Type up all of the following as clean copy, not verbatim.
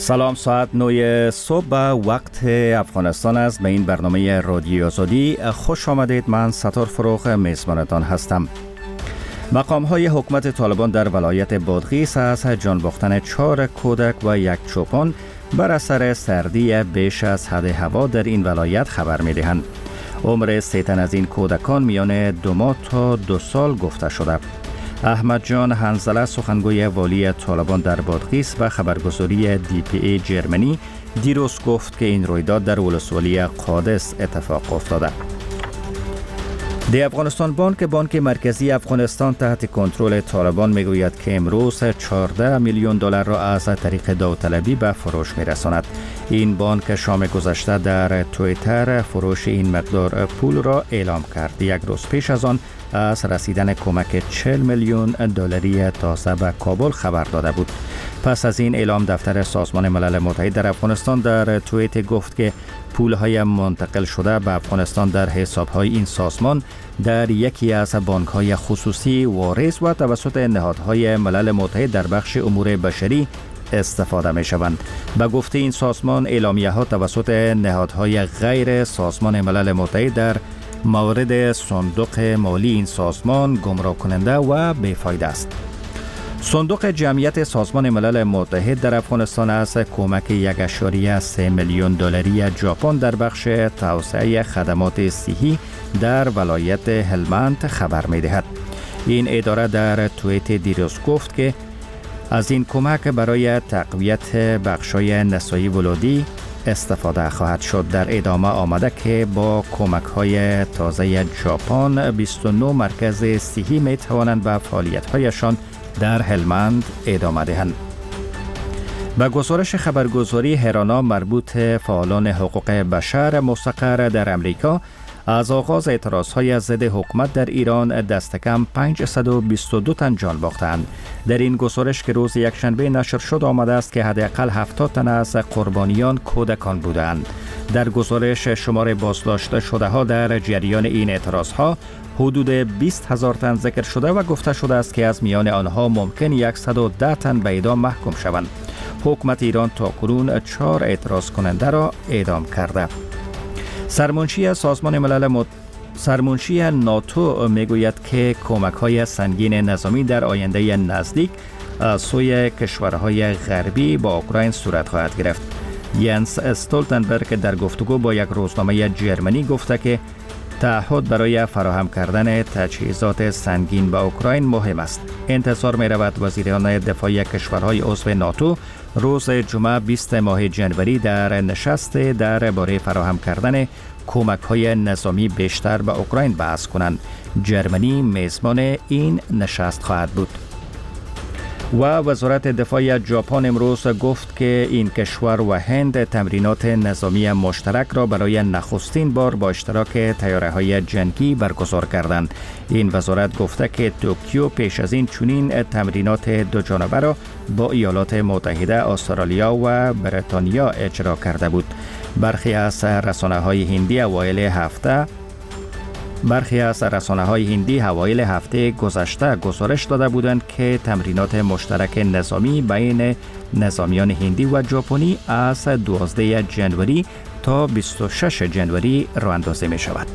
سلام، ساعت 9 صبح وقت افغانستان است. به این برنامه رادیوی آزادی خوش آمدید. من ستار فروغ میزبانتان هستم. مقام‌های حکومت طالبان در ولایت بادغیس از جان باختن 4 کودک و 1 چوپان بر اثر سردی بیش از حد هوا در این ولایت خبر می‌دهند. عمر 3 تن از این کودکان میان 2 ماه تا 2 سال گفته شده. احمد جان حنظله سخنگوی والی طالبان در بادغیس و خبرگزاری DPA جرمنی دیروز گفت که این رویداد در ولسوالی قادس اتفاق افتاده. دی افغانستان بانک مرکزی افغانستان تحت کنترل طالبان میگوید که امروز 14 میلیون دلار را از طریق داوطلبی به فروش میرساند. این بانک شام گذشته در توییتر فروش این مقدار پول را اعلام کرد. 1 روز پیش از آن از رسیدن کمک 40 میلیون دلاری تازه به کابل خبر داده بود. پس از این اعلام دفتر سازمان ملل متحد در افغانستان در توییت گفت که پول‌های منتقل شده به افغانستان در حساب‌های این سازمان در یکی از بانک‌های خصوصی واریز و توسط نهادهای ملل متحد در بخش امور بشری استفاده می‌شوند. به گفته این سازمان، اعلامیه‌ها توسط نهادهای غیر سازمان ملل متحد در مورد صندوق مالی این سازمان گمراه کننده و بیفایده است. صندوق جمعیت سازمان ملل متحد در افغانستان از کمک 1.3 میلیون دلاری ژاپن در بخش توسعه خدمات صحی در ولایت هلمند خبر می‌دهد. این اداره در توییت دیروز گفت که از این کمک برای تقویت بخش‌های نسایی ولادی استفاده خواهد شد. در ادامه آمده که با کمک‌های تازه ژاپن 29 مرکز صحی می‌توانند به فعالیت‌هایشان در هلمند ادامه دهند. به گزارش خبرگزاری هرانا مربوط فعالان حقوق بشر مستقر در امریکا، از آغاز اعتراضهای ضد حکومت در ایران دست کم 522 تن جان باختند. در این گزارش که روز یکشنبه نشر شد آمده است که حداقل 70 تن از قربانیان کودکان بودند. در گزارش شمار بازداشته شده ها در جریان این اعتراضها حدود 20,000 تن ذکر شده و گفته شده است که از میان آنها ممکن 110 تن به اعدام محکوم شوند. حکومت ایران تاکنون 4 اعتراض کننده را اعدام کرده. سرمنشی ناتو میگوید که کمک‌های سنگین نظامی در آینده نزدیک از سوی کشورهای غربی با اوکراین صورت خواهد گرفت. ینس استولتنبرگ در گفتگو با یک روزنامه جرمنی گفته که تعهد برای فراهم کردن تجهیزات سنگین به اوکراین مهم است. انتظار می رود وزیران دفاعی کشورهای عضو ناتو روز جمعه 20 ماه جنوری در نشست درباره فراهم کردن کمک‌های نظامی بیشتر به اوکراین بحث کنند. جرمنی میزبان این نشست خواهد بود. و وزارت دفاع ژاپن امروز گفت که این کشور و هند تمرینات نظامی مشترک را برای نخستین بار با اشتراک طیاره‌های جنگی برگزار کردند. این وزارت گفته که توکیو پیش از این چنین تمرینات دو جانبه را با ایالات متحده، استرالیا و بریتانیا اجرا کرده بود. برخی از رسانه‌های هندی حوایل هفته گذشته گزارش داده بودند که تمرینات مشترک نظامی بین نظامیان هندی و ژاپنی از 12 جنوری تا 26 جنوری راه اندازی می شود.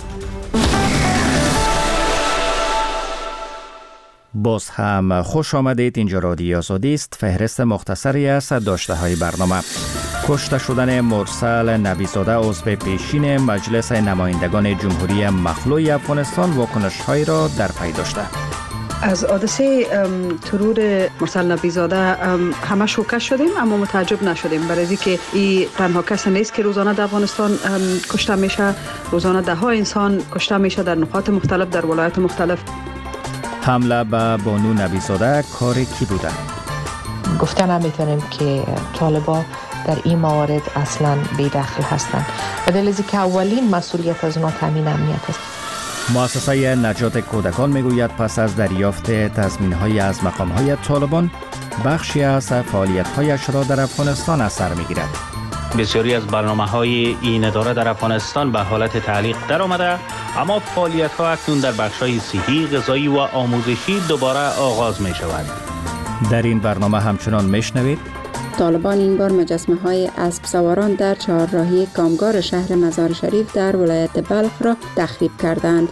باز هم خوش آمدید. اینجا رادیوی آزادی است. فهرست مختصری از داشته های برنامه: کشته شدن مرسل نبی‌زاده عضو پیشین مجلس نمایندگان جمهوری مخلوع افغانستان واکنش‌هایی را در پی داشته. از حادثه ترور مرسل نبی‌زاده همه شوکه شدیم، اما متعجب نشدیم، برای اینکه این تنها کس نیست که روزانه در افغانستان کشته میشه. روزانه ده ها انسان کشته میشه در نقاط مختلف، در ولایات مختلف. حمله به بانو نبی‌زاده کار کی بوده؟ گفته نمیتونیم که طالبان در این موارد اصلا بی‌دخل هستند. به دلیل که اولین مسئولیت از اونها تامین امنیت است. مؤسسه نجات کودکان میگوید پس از دریافت تضمین‌های از مقام‌های طالبان، بخشی از فعالیت‌هایش را در افغانستان از سر می‌گیرد. بسیاری از برنامه‌های این اداره در افغانستان به حالت تعلیق در آمده، اما فعالیت‌ها اکنون در بخش‌های صحی، غذایی و آموزشی دوباره آغاز می‌شود. در این برنامه همچنان میشنوید طالبان این بار مجسمه‌های اسب سواران در چهارراهی کامگار شهر مزار شریف در ولایت بلخ را تخریب کردند.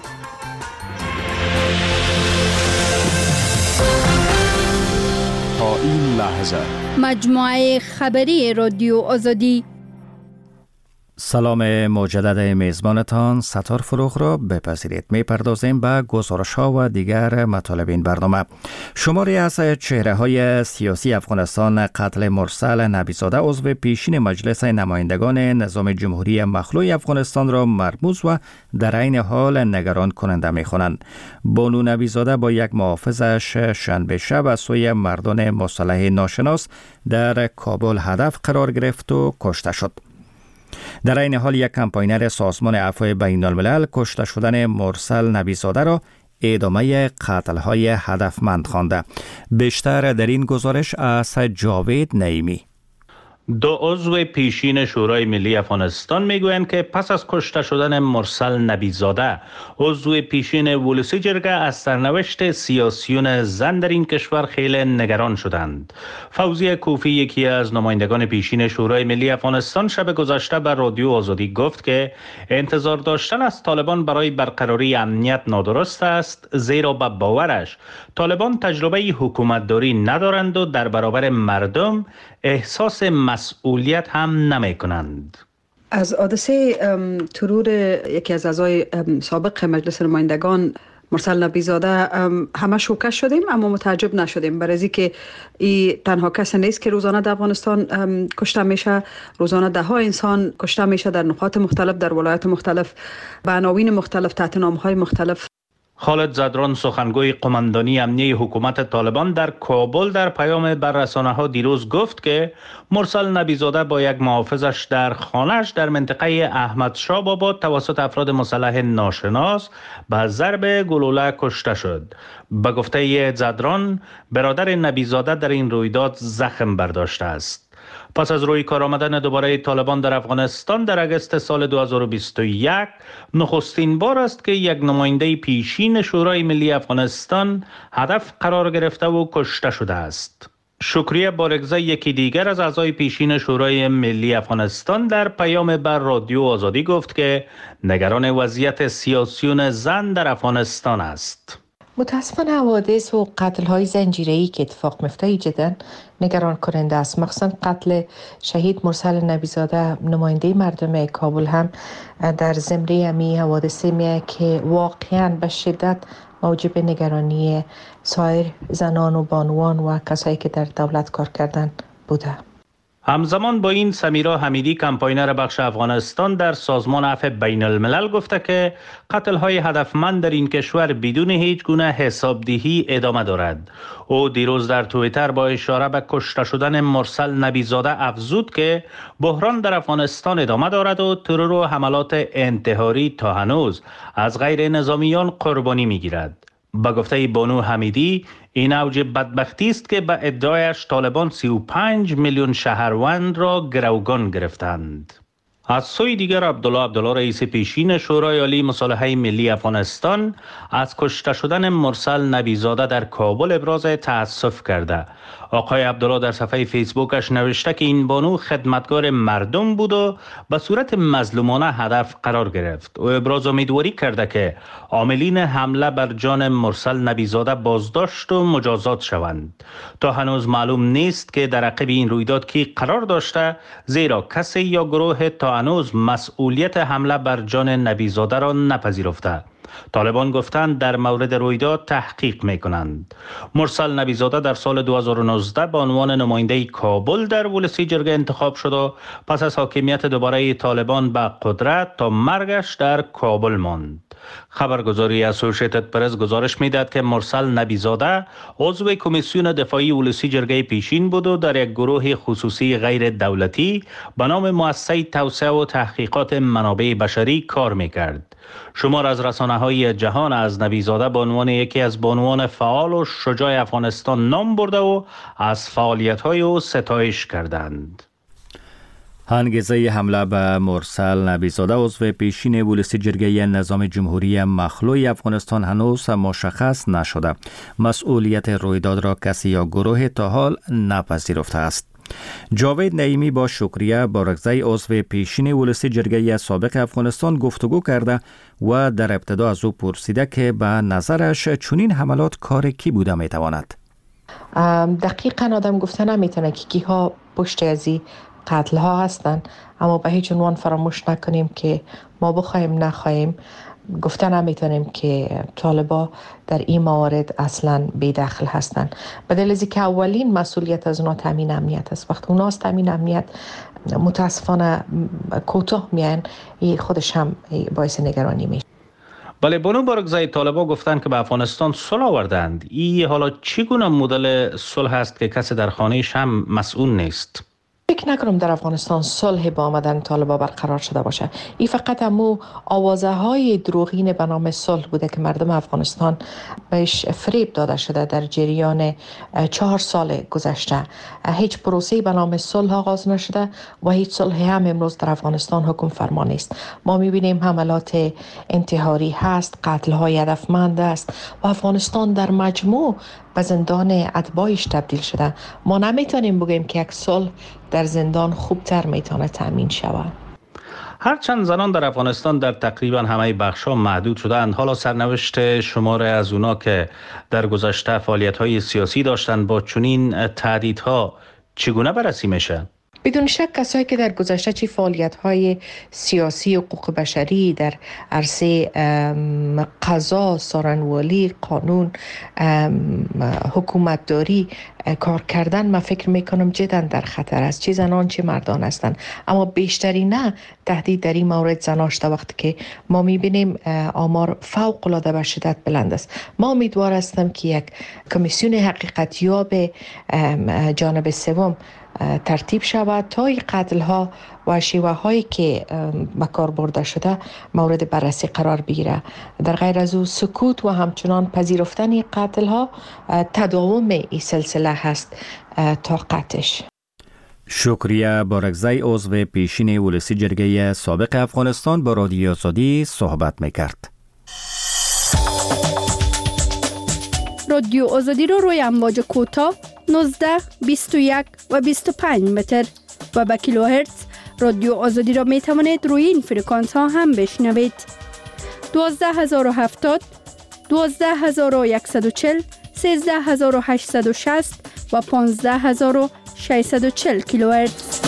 تا این لحظه مجموعه خبری رادیو آزادی. سلام مجدد میزبانتان ستار فروغ را بپذیرید. میپردازیم به گزارش ها و دیگر مطالب این برنامه. شماری از چهره های سیاسی افغانستان قتل مرسل نبیزاده عضو پیشین مجلس نمایندگان نظام جمهوری مخلوع افغانستان را مرموز و در عین حال نگران کننده میخوانند. بانو نبیزاده با یک محافظش شنبه شب از سوی مردان مسلح ناشناس در کابل هدف قرار گرفت و کشته شد. در این حال یک کمپاینر سازمان عفو بین الملل کشته شدن مرسل نبیزاده را ادامه قتل‌های هدفمند خوانده. بیشتر در این گزارش از جاوید نعیمی. دو عضو پیشین شورای ملی افغانستان میگویند که پس از کشته شدن مرسل نبیزاده عضو پیشین ولسی جرگه از سرنوشت سیاسیون زن در این کشور خیلی نگران شدند. فوزیه کوفی یکی از نمایندگان پیشین شورای ملی افغانستان شب گذشته به رادیو آزادی گفت که انتظار داشتن از طالبان برای برقراری امنیت نادرست است، زیرا به باورش طالبان تجربه حکومتداری ندارند و در برابر مردم احساس مسئولیت هم نمی کنند. از حادثه ترور یکی از اعضای سابق مجلس نمایندگان مرسل نبیزاده همه شوکه شدیم، اما متعجب نشدیم، برای اینکه این تنها کس نیست که روزانه در افغانستان کشته میشه. روزانه ده ها انسان کشته میشه در نقاط مختلف، در ولایات مختلف، به عناوین مختلف، تحت نام‌های مختلف. خالد زدران سخنگوی قماندانی امنیه حکومت طالبان در کابل در پیام بر رسانه‌ها دیروز گفت که مرسل نبیزاده با یک محافظش در خانه‌اش در منطقه احمدشاه آباد توسط افراد مسلح ناشناس به ضرب گلوله کشته شد. به گفته زدران برادر نبیزاده در این رویداد زخم برداشته است. پس از روی کار آمدن دوباره طالبان در افغانستان در اگست سال 2021 نخستین بار است که یک نماینده پیشین شورای ملی افغانستان هدف قرار گرفته و کشته شده است. شکریه بارگزه یکی دیگر از اعضای پیشین شورای ملی افغانستان در پیام بر رادیو آزادی گفت که نگران وضعیت سیاسیون زن در افغانستان است. متاسفانه حوادث و قتل‌های زنجیره‌ای که اتفاق میفته جدا نگران کننده است. مخصوصا قتل شهید مرسل نبیزاده نماینده مردم کابل هم در زمره همی حوادثی میه که واقعا به شدت موجب نگرانی سایر زنان و بانوان و کسایی که در دولت کار کردن بوده. همزمان با این سمیرا حمیدی کمپاینر بخش افغانستان در سازمان عفو بین الملل گفته که قتل‌های هدفمند در این کشور بدون هیچ گونه حسابدهی ادامه دارد. او دیروز در توییتر با اشاره به کشته شدن مرسل نبیزاده افزود که بحران در افغانستان ادامه دارد و ترور و حملات انتحاری تا هنوز از غیر نظامیان قربانی می‌گیرد. با گفته بانو حمیدی این اوج بدبختی است که به ادعایش طالبان 35 میلیون شهروند را گروگان گرفتند. از سوی دیگر عبدالله رئیس پیشین شورای عالی مصالحه ملی افغانستان از کشته شدن مرسل نبیزاده در کابل ابراز تأسف کرده. آقای عبدالله در صفحه فیسبوکش نوشته که این بانو خدمتگار مردم بود و به صورت مظلومانه هدف قرار گرفت. او ابراز امیدواری کرده که عاملین حمله بر جان مرسل نبیزاده بازداشت و مجازات شوند. تا هنوز معلوم نیست که در عقب این رویداد کی قرار داشته، زیرا کسی یا گروه تا هنوز مسئولیت حمله بر جان نبیزاده را نپذیرفته. طالبان گفتند در مورد رویداد تحقیق میکنند. مرسل نبیزاده در سال 2019 به عنوان نماینده کابل در ولسی جرگه انتخاب شد و پس از حاکمیت دوباره طالبان به قدرت تا مرگش در کابل ماند. خبرگزاری اسوسییتد پرس گزارش میداد که مرسل نبیزاده عضو کمیسیون دفاعی ولسی جرگه پیشین بود و در یک گروه خصوصی غیر دولتی به نام مؤسسه توسعه و تحقیقات منابع بشری کار میکرد. شمار از رسانه‌های جهان از نبیزاده به عنوان یکی از بانوان فعال و شجاع افغانستان نام برده و از فعالیت‌های او ستایش کردند. انگیزه حمله به مرسل نبیزاده عضو پیشین ولسی جرگه نظام جمهوری مخلوع افغانستان هنوز مشخص نشده. مسئولیت رویداد را کسی یا گروه تا حال نپذیرفته است. جاوید نعیمی با شکریه بارکزی عضو پیشین ولسی جرگه سابق افغانستان گفتگو کرده و در ابتدا از او پرسیده که به نظرش چنین حملات کار کی بوده میتواند؟ دقیقاً آدم گفته نمیتونه که کیها پشت از این قتل ها هستن، اما به هیچ عنوان فراموش نکنیم که ما بخوایم نخواهیم گفته نمیتونیم که طالبا در این موارد اصلا بی‌دخل هستند. به دلیل اینکه اولین مسئولیت از اونا تامین امنیت است. وقتی اونا از تامین امنیت متاسفانه کوتاه میان، این خودش هم باعث نگرانی میشه. بله، بانو بارکزی، طالبا گفتن که به افغانستان صلح آوردند. این حالا چگونه مدل صلح است که کسی در خانه‌اش هم مسئول نیست؟ فکر نکنم در افغانستان صلح با آمدن طالبا برقرار شده باشه. این فقط همو آوازه های دروغین به نام صلح بوده که مردم افغانستان بهش فریب داده شده. در جریان 4 سال گذشته هیچ پروسه‌ای به نام صلح آغاز نشده و هیچ صلحی هم امروز در افغانستان حکم فرما نیست. ما می‌بینیم حملات انتحاری هست، قتل های هدفمند است و افغانستان در مجموع به زندان اتباعش تبدیل شده. ما نمیتونیم بگیم که یک صلح در زندان خوبتر میتونه تامین شود. هرچند زنان در افغانستان در تقریبا همه بخش‌ها محدود شدند، حالا سرنوشت شمار از اونا که در گذشته فعالیت‌های سیاسی داشتند با چنین تهدیدها چگونه بررسی میشه؟ بدون شک کسایی که در گذشته چی فعالیت‌های سیاسی و حقوق بشری در عرصه قضا، سارنوالی، قانون، حکومتداری کار کردن، من فکر میکنم جدا در خطر است. چه زنان چه مردان هستند، اما بیشتری نه تهدید در این مورد زناشته، وقتی که ما میبینیم آمار فوق العاده به شدت بلند است. ما امیدوار هستم که یک کمیسیون حقیقتیاب جانب سوم ترتیب شود تا این قتل ها و شیوه هایی که به کار برده شده مورد بررسی قرار بگیره. در غیر از او سکوت و همچنان پذیرفتن این قتل ها تداوم این سلسله هست تا قطعش. شکریه بارکزی عضو پیشین ولسی جرگه سابق افغانستان با رادیو آزادی صحبت میکرد. رادیو آزادی رو روی امواج کوتاه 19, 21 و 25 متر و به کیلوهرتز رادیو آزادی را می توانید روی این فرکانس ها هم بشنوید. 12070, 12140, 13860 و 15640 کیلوهرتز.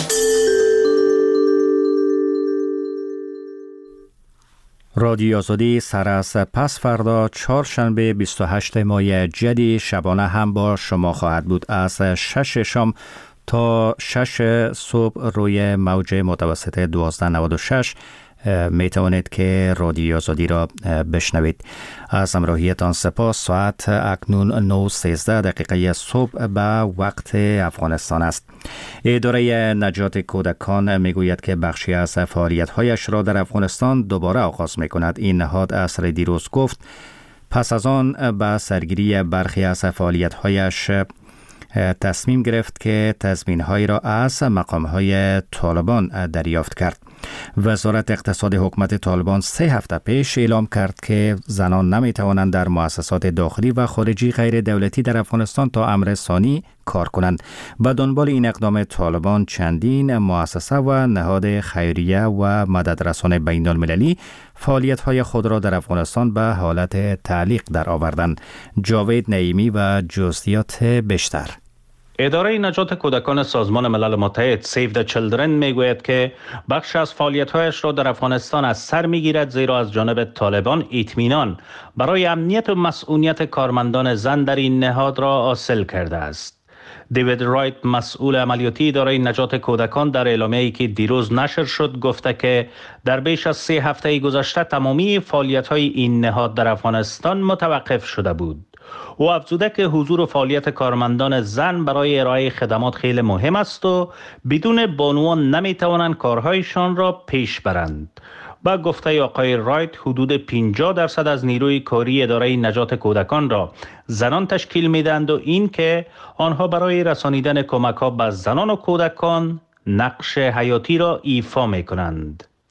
رادیو آزادی سر از پس فردا چهارشنبه 28 ماه جدی شبانه هم با شما خواهد بود. از 6 شام تا 6 صبح روی موج متوسط 1296 می توانید که رادیو آزادی را بشنوید. از همراهیتان سپاس. ساعت اکنون 9:13 صبح به وقت افغانستان است. اداره نجات کودکان می گوید که بخشی از فعالیت‌هایش را در افغانستان دوباره آغاز می کند. این نهاد عصر دیروز گفت پس از آن به سرگیری برخی از فعالیت‌هایش تصمیم گرفت که تضمین‌هایی را از مقام‌های طالبان دریافت کرد. وزارت اقتصاد حکومت طالبان 3 هفته پیش اعلام کرد که زنان نمی‌توانند در مؤسسات داخلی و خارجی غیر دولتی در افغانستان تا امر ثانی کار کنند. به دنبال این اقدام طالبان چندین مؤسسه و نهاد خیریه و مددرسان بین‌المللی فعالیت‌های خود را در افغانستان به حالت تعلیق درآوردند. جاوید نعیمی و جزئیات بیشتر. اداره نجات کودکان سازمان ملل متحد سیو د چیلدرن میگوید که بخش از فعالیت‌هایش را در افغانستان از سر میگیرد، زیرا از جانب طالبان اطمینان برای امنیت و مسئولیت کارمندان زن در این نهاد را حاصل کرده است. دیوید رایت، مسئول عملیاتی اداره نجات کودکان، در اعلامیه‌ای که دیروز نشر شد گفته که در بیش از 3 هفته گذشته تمامی فعالیت‌های این نهاد در افغانستان متوقف شده بود. او افزوده که حضور و فعالیت کارمندان زن برای ارائه خدمات خیلی مهم است و بدون بانوان نمیتوانند کارهایشان را پیش برند. با گفته آقای رایت، حدود 50% از نیروی کاری اداره نجات کودکان را زنان تشکیل میدند و این که آنها برای رسانیدن کمک‌ها به زنان و کودکان نقش حیاتی را ایفا میکنند.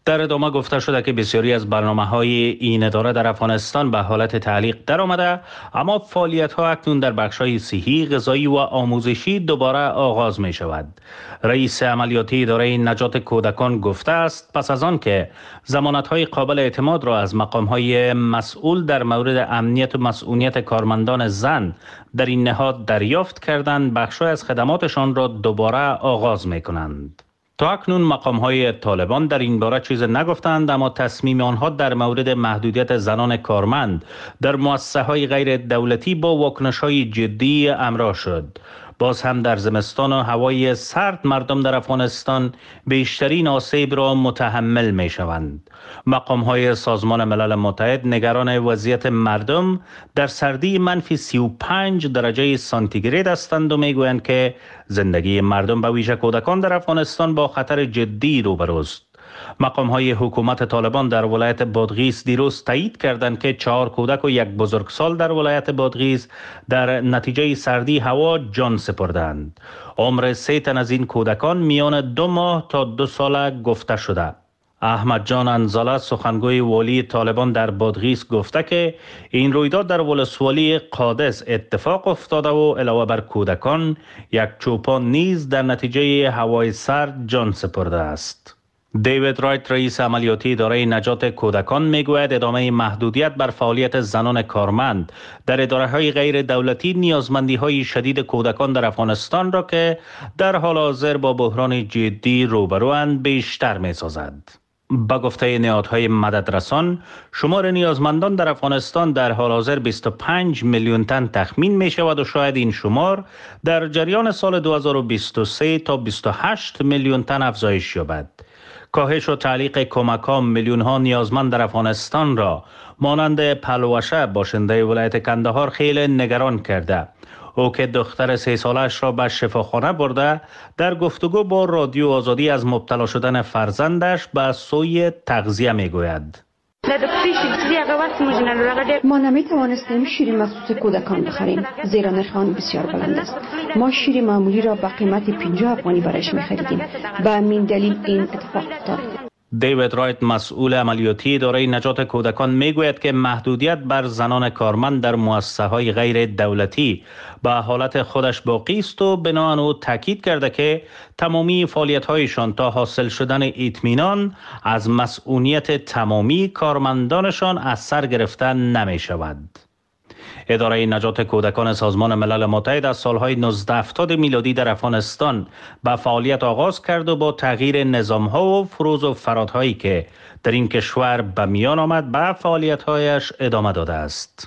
در ادامه گفته شده که بسیاری از برنامه‌های این اداره در افغانستان به حالت تعلیق در آمده، اما فعالیت‌ها اکنون در بخش‌های صحی، غذایی و آموزشی دوباره آغاز می‌شود. رئیس عملیاتی اداره نجات کودکان گفته است پس از آن که ضمانت‌های قابل اعتماد را از مقام‌های مسئول در مورد امنیت و مسئولیت کارمندان زن در این نهاد دریافت کردند، بخش‌های از خدماتشان را دوباره آغاز می‌کنند. تا اکنون مقام‌های طالبان در این باره چیز نگفتند، اما تصمیم آنها در مورد محدودیت زنان کارمند در مؤسسه‌های غیر دولتی با واکنش‌های جدی همراه شد. باز هم در زمستان و هوای سرد مردم در افغانستان بیشترین آسیب را متحمل می شوند. مقام‌های سازمان ملل متحد نگران وضعیت مردم در سردی منفی 35 درجه سانتیگراد هستند و می گویند که زندگی مردم به ویژه کودکان در افغانستان با خطر جدی روبروست. مقام‌های حکومت طالبان در ولایت بادغیس دیروز تایید کردند که 4 کودک و 1 بزرگسال در ولایت بادغیس در نتیجه سردی هوا جان سپردند. عمر 3 تن از این کودکان میان 2 ماه تا 2 ساله گفته شده. احمد جان انزاله سخنگوی والی طالبان در بادغیس گفته که این رویداد در ولسوالی قادس اتفاق افتاده و علاوه بر کودکان 1 چوپان نیز در نتیجه هوای سرد جان سپرده است. دیوید رایت رئیس عملیاتی اداره نجات کودکان میگوید ادامه محدودیت بر فعالیت زنان کارمند در اداره‌های غیر دولتی نیازمندی‌های شدید کودکان در افغانستان را که در حال حاضر با بحران جدی روبروند بیشتر می‌سازد. با گفته نهادهای مددرسان، شمار نیازمندان در افغانستان در حال حاضر 25 میلیون تن تخمین می شود و شاید این شمار در جریان سال 2023 تا 28 میلیون تن افزایش یابد. کاهش و تعلیق کمک‌ها میلیون‌ها نیازمند در افغانستان را مانند پلوشه باشنده ولایت کندهار خیلی نگران کرده. او که دختر 3 سالش را به شفاخانه برده، در گفتگو با رادیو آزادی از مبتلا شدن فرزندش به سوی تغذیه میگوید. ما نمی توانستیم شیر مخصوص کودکان بخریم زیرا نرخ آن بسیار بلند است. ما شیر معمولی را به قیمت 50 افغانی برایش می خریدیم. به همین دلیل این اتفاق افتاد. دیوید رایت مسئول عملیاتی اداره نجات کودکان میگوید که محدودیت بر زنان کارمند در مؤسسه‌های غیر دولتی به حالت خودش باقی است و بنابراین او تاکید کرده که تمامی فعالیت‌هایشان تا حاصل شدن اطمینان از مسئولیت تمامی کارمندانشان از سر گرفته نمی شود. اداره نجات کودکان سازمان ملل متحد از سالهای 1970 میلادی در افغانستان به فعالیت آغاز کرد و با تغییر نظام‌ها و فروز و فرادهایی که در این کشور به میان آمد به فعالیت‌هایش ادامه داده است.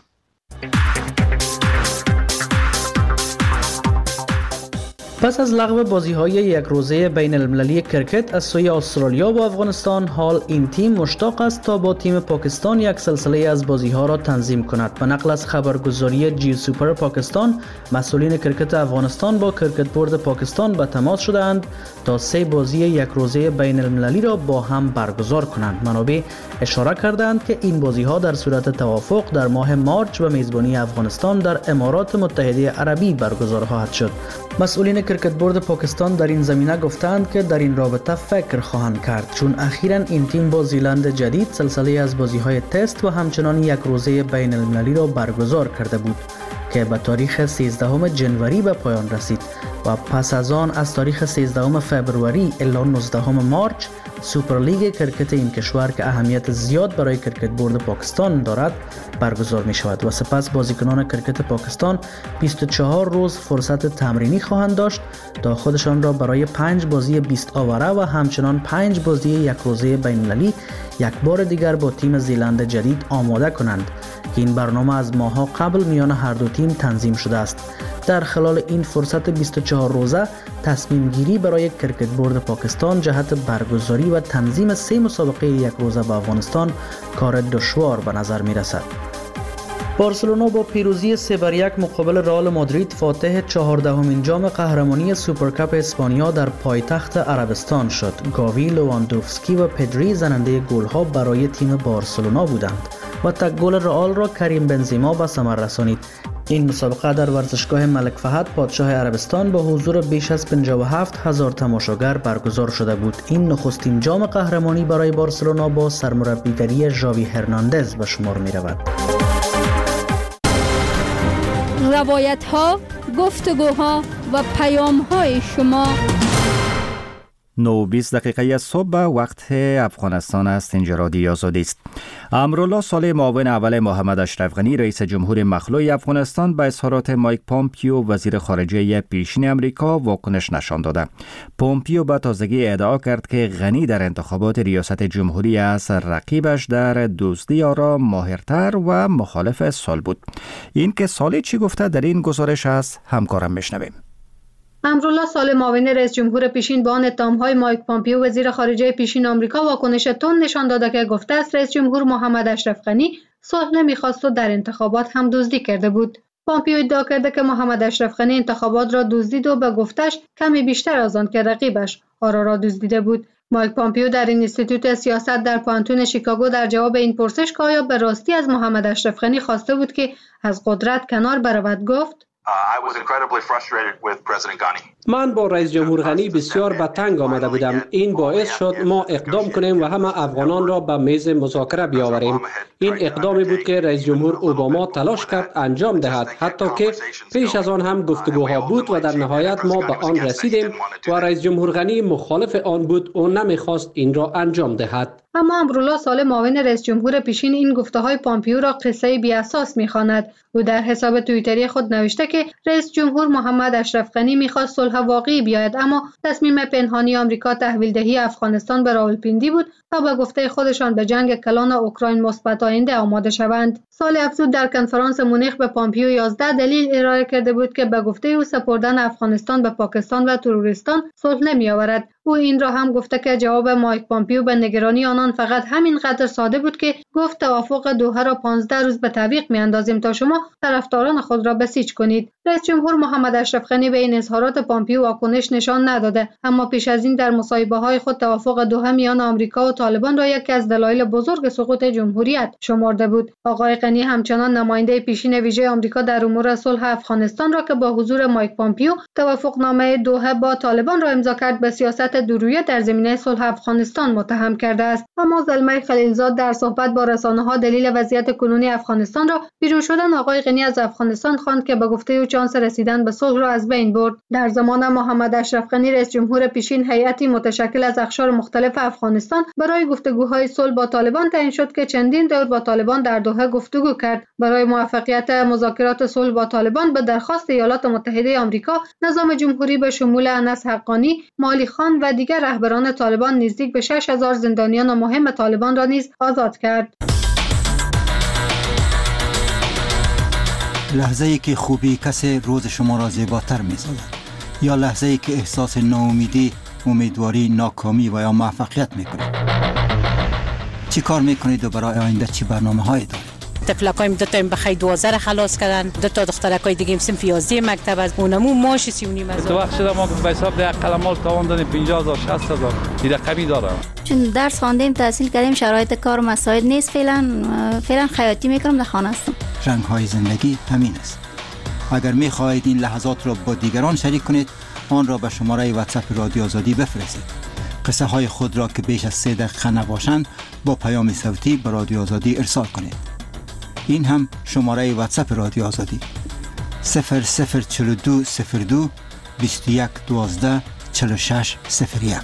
پس از لغو بازی‌های یک روزه بین المللی کرکت از سوی استرالیا و افغانستان، حال این تیم مشتاق است تا با تیم پاکستان یک سلسله از بازی‌ها را تنظیم کند. به نقل از خبرگزاری جی سوپر پاکستان، مسئولین کرکت افغانستان با کرکت بورد پاکستان به تماس شدند تا 3 بازی یک روزه بین المللی را با هم برگزار کنند. منابع اشاره کردند که این بازی‌ها در صورت توافق در ماه مارچ به میزبانی افغانستان در امارات متحده عربی برگزار خواهد شد. مسئولین کرکت بورد پاکستان در این زمینه گفتند که در این رابطه فکر خواهند کرد، چون اخیراً این تیم با زیلند جدید سلسله از بازی‌های تست و همچنان یک روزه بین المللی را برگزار کرده بود که به تاریخ 13 جنوری به پایان رسید و پس از آن از تاریخ 13 فوریه الی 19 مارچ سوپر لیگ کرکت این کشور که اهمیت زیاد برای کرکت بورد پاکستان دارد برگزار می شود و سپس بازیکنان کرکت پاکستان 24 روز فرصت تمرینی خواهند داشت تا خودشان را برای 5 بازی 20 آوره و همچنان 5 بازی یک روزه بین المللی یک بار دیگر با تیم زیلند جدید آماده کنند که این برنامه از ماه‌ها قبل میان هر دو تیم تنظیم شده است. در خلال این فرصت 24 روزه تصمیم گیری برای کرکت بورد پاکستان جهت برگزاری و تنظیم 3 مسابقه یک روزه به افغانستان کار دشوار به نظر می رسد. بارسلونا با پیروزی 3-1 مقابل رئال مادرید فاتح 14مین جام قهرمانی سوپرکاپ اسپانیا در پایتخت عربستان شد. گاوی، لواندوفسکی و پدری زننده گل‌ها برای تیم بارسلونا بودند و تک گل رئال را کریم بنزما به ثمر رسانید. این مسابقه در ورزشگاه ملک فهد پادشاه عربستان با حضور بیش از 57,000 تماشاگر برگزار شده بود. این نخستین جام قهرمانی برای بارسلونا با سرمربیگری ژاوی هرناندز به شمار می رود. روایت ها، گفتگوها و پیام های شما. 9:20 دقیقه صبح وقت افغانستان است. اینجا رادیو آزادی است. امرالله صالح معاون اول محمد اشرف غنی رئیس جمهور مخلوع افغانستان به اظهارات مایک پومپیو وزیر خارجه پیشین امریکا واکنش نشان داده. پومپیو به تازگی ادعا کرد که غنی در انتخابات ریاست جمهوری از رقیبش در دزدی آرا ماهرتر و مخالف صلح بود. این که صالح چی گفته در این گزارش است، همکارم میشنویم. امرالله صالح معاون رئیس جمهور پیشین با آن اتهام‌های مایک پومپیو وزیر خارجه پیشین آمریکا واکنش تند نشان داده که گفته است رئیس جمهور محمد اشرف غنی صلح نمی‌خواست و در انتخابات هم دزدی کرده بود. پومپیو ادعا کرده که محمد اشرف غنی انتخابات را دزدید و به گفتش کمی بیشتر از آن که رقیبش آرا را دزدیده بود. مایک پومپیو در اینستیتوت سیاست در پانتون شیکاگو در جواب این پرسش که آیا به راستی از محمد اشرف غنی خواسته بود که از قدرت کنار برود گفت: من با رئیس جمهور غنی بسیار به تنگ آمده بودم. این باعث شد ما اقدام کنیم و همه افغانان را به میز مذاکره بیاوریم. این اقدامی بود که رئیس جمهور اوباما تلاش کرد انجام دهد، حتی که پیش از آن هم گفتگوها بود و در نهایت ما به آن رسیدیم و رئیس جمهور غنی مخالف آن بود و نمیخواست این را انجام دهد. اما امرالله صالح معاون رئیس جمهور پیشین این گفته‌های پومپیو را قصه بی اساس می‌خواند. او در حساب توییتری خود نوشته که رئیس جمهور محمد اشرف غنی می‌خواست صلح واقعی بیاید، اما تصمیم پنهانی آمریکا تحویل دهی افغانستان به راولپیندی بود تا به گفته خودشان به جنگ کلان اوکراین مثبت آینده آماده شوند. صالح افزود در کنفرانس مونیخ به پومپیو 11 دلیل ارائه کرده بود که به گفته او سپردن افغانستان به پاکستان و تروریستان صلح نمی‌آورد. او این را هم گفته که جواب مایک پومپیو به نگرانی آنان فقط همین قدر ساده بود که گفت توافق دوحه را 15 روز به تعویق می‌اندازیم تا شما طرفداران خود را بسیج کنید. رئیس جمهور محمد اشرف غنی به این اظهارات پومپیو واکنش نشان نداده، اما پیش از این در مصاحبه‌های خود توافق دوحه میان آمریکا و طالبان را یکی از دلایل بزرگ سقوط جمهوریت شمرده بود. آقای غنی همچنان نماینده پیشین ویژه آمریکا در امور صلح افغانستان را که با حضور مایک پومپیو توافقنامه دوحه با طالبان را امضا کرد به سیاست دورویه در زمینه صلح افغانستان متهم کرده است. اما زلمه خلیلزاد در صحبت با رسانه‌ها دلیل وضعیت کنونی افغانستان را بیرون شدن آقای غنی از افغانستان خواند که به گفته او چانس رسیدن به صلح را از بین برد. در زمان محمد اشرف غنی رئیس جمهور پیشین هیئتی متشکل از اقشار مختلف افغانستان برای گفتگوهای صلح با طالبان تعیین شد که چندین دور با طالبان در دوحه گفتگو کرد. برای موفقیت مذاکرات صلح با طالبان به درخواست ایالات متحده آمریکا، نظام جمهوری به شمول انس حقانی، مالی خان و دیگر رهبران طالبان نزدیک به 6000 زندانیان مهم طالبان را نیز آزاد کرد. لحظه‌ای که خوبی کسی روز شما را زیباتر می‌سازد، یا لحظه‌ای که احساس ناامیدی، امیدواری، ناکامی و یا موفقیت می‌کنید. چی کار می‌کنید و برای آینده چی برنامه‌هایی دارید؟ طفلکایم دو تا بخی 12 را خلاص کردن، دو تا دخترکای دیگه هم صنف 11 مکتب از اونمو ماش 39 هزار. تو وقت شده ما به حساب ده قلمال تاوان دادیم 50000 60000 این رقمی داره. چون درس خواندیم تحصیل کردیم شرایط کار مساعد نیست، فعلا خیاطی میکنم در خانه هستم. رنگ‌های زندگی همین است. اگر می‌خواهید این لحظات را با دیگران شریک کنید، آن را به شماره واتساپ رادیو آزادی بفرستید. قصه های خود را که بیش از 3 دقیقه نباشند با پیام صوتی به رادیو آزادی ارسال کنید. این هم شماره واتساپ رادیو آزادی 0042 02 21 12 46 01.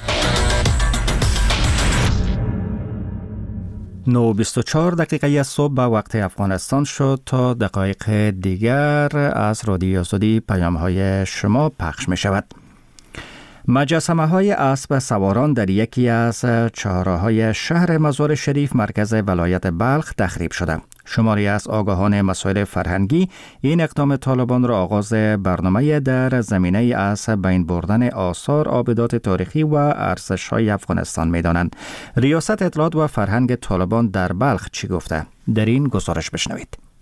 9:24 دقیقه صبح به وقت افغانستان شد. تا دقایق دیگر از رادیو آزادی پیام‌های شما پخش می شود. مجسمه های اسب سواران در یکی از چهارراه‌های شهر مزار شریف مرکز ولایت بلخ تخریب شده. شماری از آگاهان مسائل فرهنگی این اقدام طالبان را آغاز برنامه در زمینه از بین بردن آثار آبدات تاریخی و ارزش‌های افغانستان می‌دانند. ریاست اطلاعات و فرهنگ طالبان در بلخ چی گفته؟ در این گزارش بشنوید.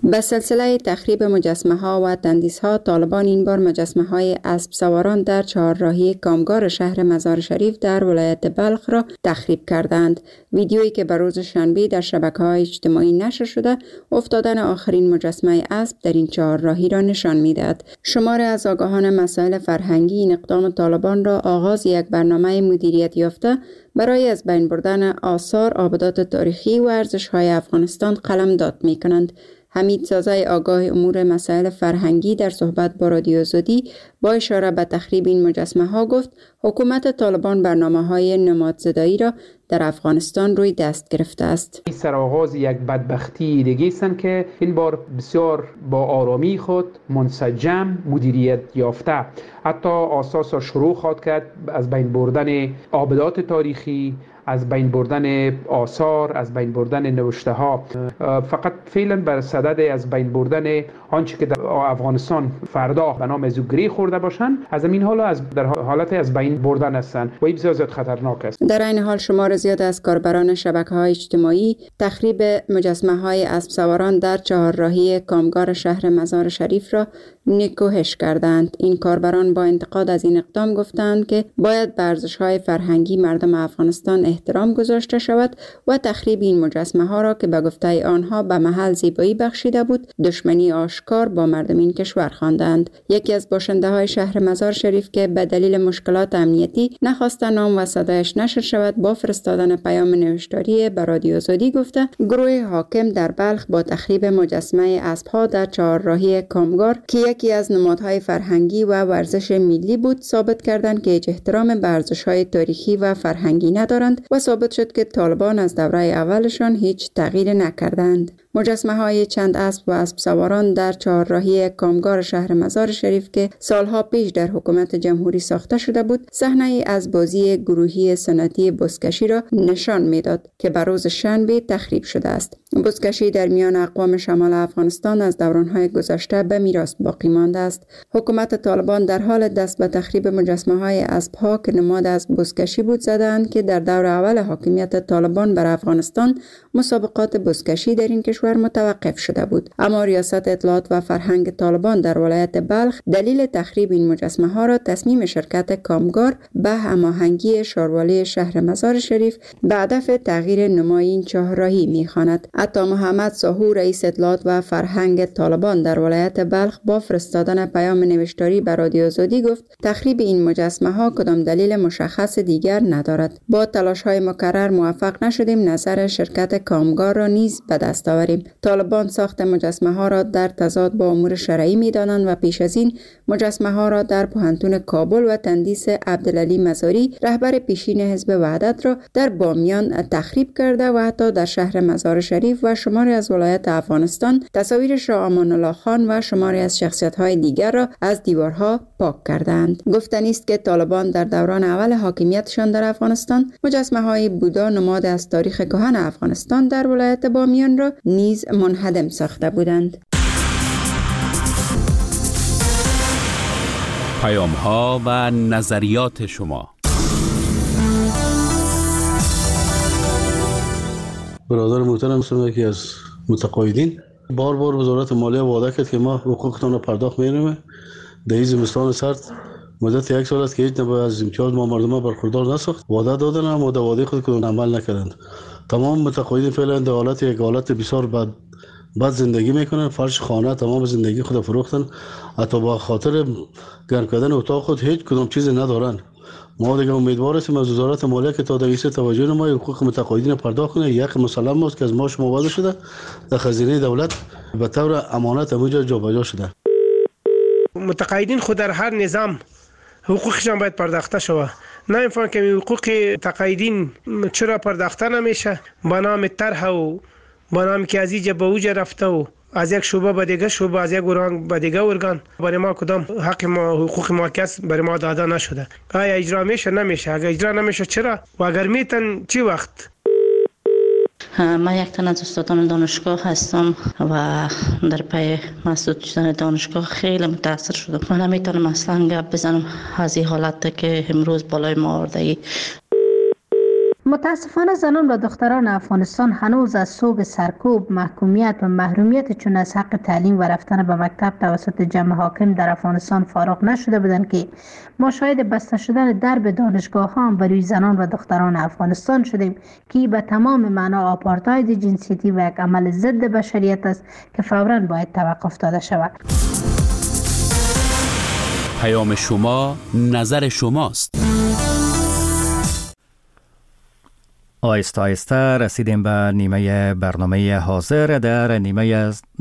به سلسله تخریب مجسمه ها و تندیس ها، طالبان این بار مجسمه های اسب سواران در چهارراهی کامگار شهر مزار شریف در ولایت بلخ را تخریب کردند. ویدیویی که به روز شنبه در شبکه‌های اجتماعی نشر شده، افتادن آخرین مجسمه اسب در این چهارراهی را نشان می‌دهد. شماری از آگاهان مسائل فرهنگی این اقدام طالبان را آغاز یک برنامه مدیریت یافته برای از بین بردن آثار، آبادات تاریخی و ارزش‌های افغانستان قلمداد می‌کنند. حمید سازای آگاه امور مسائل فرهنگی در صحبت با رادیو آزادی با اشاره به تخریب این مجسمه ها گفت حکومت طالبان برنامه‌های نمادزدایی را در افغانستان روی دست گرفته است. این سرآغاز یک بدبختی دیگه است که این بار بسیار با آرامی خود منسجم مدیریت یافته حتی اساس شروع خواهد کرد از بین بردن آبادات تاریخی، از بین بردن آثار، از بین بردن نوشته ها. فقط فعلا بر صدد از بین بردن آنچه که در افغانستان فردا به نام زوگری خورده باشند، از این حالا در حالت از بین بردن هستند و این بسیار زیاد خطرناک است. در این حال شمار زیاد از کاربران شبکه‌های اجتماعی تخریب مجسمه‌های اسب سواران در چهارراهی کامگار شهر مزار شریف را نکوهش کردند. این کاربران با انتقاد از این اقدام گفتند که باید به ارزش‌های فرهنگی مردم افغانستان احترام گذاشته شود و تخریب این مجسمه ها را که به گفته آنها به محل زیبایی بخشیده بود دشمنی آشکار با مردم این کشور خواندند. یکی از باشنده های شهر مزار شریف که به دلیل مشکلات امنیتی نخواسته نام و صدایش نشر شود با فرستادن پیام نوشتاری به رادیو آزادی گفته گروه حاکم در بلخ با تخریب مجسمه اسب ها در چهارراهی کامگار که یکی از نمادهای فرهنگی و ورزش ملی بود ثابت کردند که هیچ احترام به ارزش‌های تاریخی و فرهنگی ندارند و ثابت شد که طالبان از دوره اولشان هیچ تغییر نکردند. مجسمه های چند اسب و اسب سواران در چهارراهی کامگار شهر مزار شریف که سالها پیش در حکومت جمهوری ساخته شده بود، صحنه‌ای از بازی گروهی سنتی بزکشی را نشان میداد که به روز شنبه تخریب شده است. بزکشی در میان اقوام شمال افغانستان از دوران‌های گذشته به میراث باقی مانده است. حکومت طالبان در حال دست به تخریب مجسمه‌های اسب‌ها که نماد از بزکشی بود زدند که در دور اول حاکمیت طالبان بر افغانستان مسابقات بزکشی در این کشور متوقف شده بود. اما ریاست اطلاعات و فرهنگ طالبان در ولایت بلخ دلیل تخریب این مجسمه ها را تصمیم شرکت کامگار به هماهنگی شاروالی شهر مزار شریف به هدف تغییر نمای این چهارراهی می‌خواند. عطا محمد ساهو رئیس اطلاعات و فرهنگ طالبان در ولایت بلخ با فرستادن پیام نوشتاری به رادیو آزادی گفت تخریب این مجسمه ها کدام دلیل مشخص دیگر ندارد. با تلاش های مکرر موفق نشدیم نظر شرکت کامگار را نیز به دست آوریم. طالبان ساخت مجسمه ها را در تضاد با امور شرعی می‌دانند و پیش از این مجسمه ها را در پوهنتون کابل و تندیس عبدالعلی مزاری رهبر پیشین حزب وحدت را در بامیان تخریب کرده و حتی در شهر مزار شریف و شماری از ولایت افغانستان تصاویر شاه امان الله خان و شماری از شخصیت‌های دیگر را از دیوارها پاک کردند. گفتنی است که طالبان در دوران اول حاکمیتشان در افغانستان مجسمه‌های بودا نماد از تاریخ کهن افغانستان در ولایت بامیان را نیز منهدم ساخته بودند. پیام‌ها و نظریات شما. برادر محترم هستم یکی از متقاعدین. بار وزارت مالیه وعده کرد که ما حقوقتان را پرداخت می‌کنیم. در این زمستان سرد مدت 1 سال است که هیچ نوع از امتیاز ما مردم برخوردار نساخت. وعده دادن اما در وعده خود کدام عمل نکردند. تمام متقاعدین فعلا در حالت بسیار بد زندگی میکنن. فرش خانه تمام زندگی خود فروختن. حتی با خاطر گرم کردن اتاق خود هیچ کدام چیز ندارن. ما دیگه امیدوار هستیم از وزارت مالیه که تا دیگه توجه نماید حقوق متقاعدین پرداخت کنه. یک مسلم است که از ما شما وعده شده در خزینه دولت به طور امانت اونجا جابجا شده. متقاعدین خود در هر نظام حقوقشان باید پرداخته شود. نه اینفان که حقوق تقاعدین چرا پرداخته نمیشه با نام طرح و با نام که از اینجا به اوجا رفته و از یک شعبه به دیگه شعبه، از یک ارگان به دیگه ارگان برای ما کدام حق ما حقوق ما کس برای ما داده نشده. آیا اجرا میشه؟ نمیشه. اگر اجرا نمیشه چرا؟ و اگر میتن چی وقت؟ من یک تن از استادان دانشگاه هستم و در پی مسدود شدن دانشگاه خیلی متاثر شدم. من نمیتونم اصلا گپ بزنم از این حالت که امروز بالای ما آورده. متاسفانه زنان و دختران افغانستان هنوز از سوگ سرکوب، محکومیت و محرومیت چون از حق تعلیم و رفتن به مکتب توسط جمع حاکم در افغانستان فارغ نشده بودند که ما شاهد بسته شدن درب دانشگاه ها هم بروی زنان و دختران افغانستان شدیم که به تمام معنا آپارتاید جنسیتی و یک عمل ضد بشریت است که فوراً باید توقف داده شود. پیام شما، نظر شماست. آهسته آهسته رسیدیم به نیمه برنامه حاضر. در نیمه